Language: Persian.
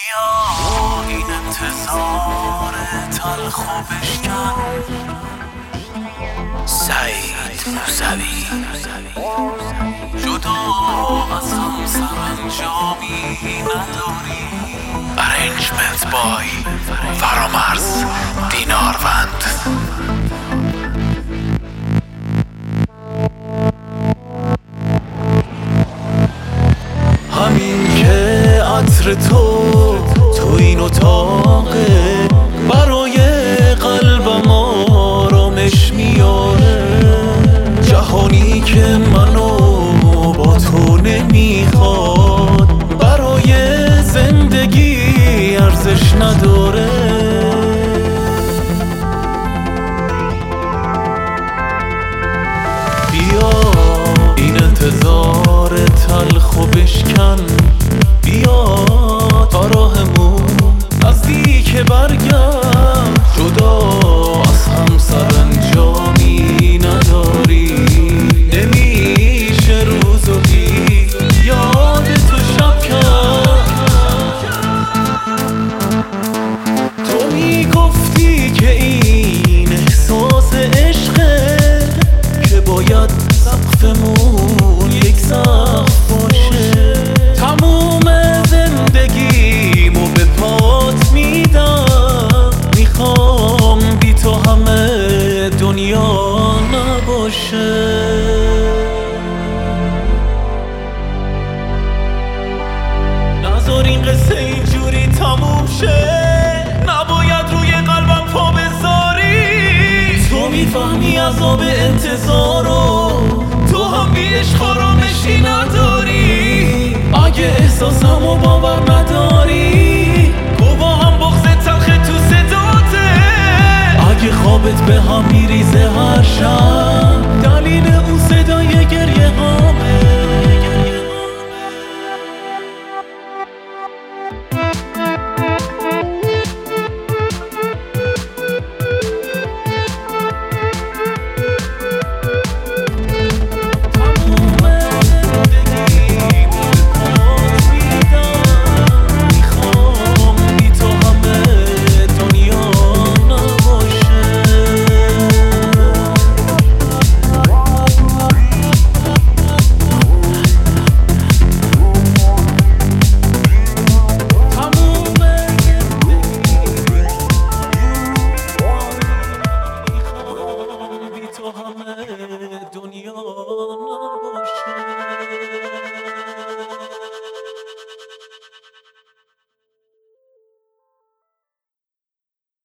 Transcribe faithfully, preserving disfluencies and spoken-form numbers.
بیا این انتظار تلخ و بشکن. سعید موسوی جدا از هم سرانجامی نداری. ارنجمنت بای فرامرز دیناروند. همین که عطر تو تو این اتاقه برای قلبم آرامش میاره. جهانی که منو با تو نمیخواد برای زندگی ارزش نداره. بیا این انتظار تلخ و بشکن. بیا تا راهمون نزدیک برگم. جدا از هم سرانجامی نداری. نمیشه روز و بی یاد تو شب کرد. تو میگفتی که این احساس عشقه که باید سقفمون یک سقف باشه. تموم زندگیمو به پات میدم. میخوام بی تو همه دنیا نباشه. نذار این قصه اینجوری تموم شه. نباید روی قلبم پا بذاری. تو میفهمی عذاب انتظارو. تو هم بی عشق آرامشی نداری. اگه احساسمو باور نداری گو با هم بغض تلخ تو صداته. اگه خوابت به هم میریزه هر شب دلیل اون صدای گریه هامه.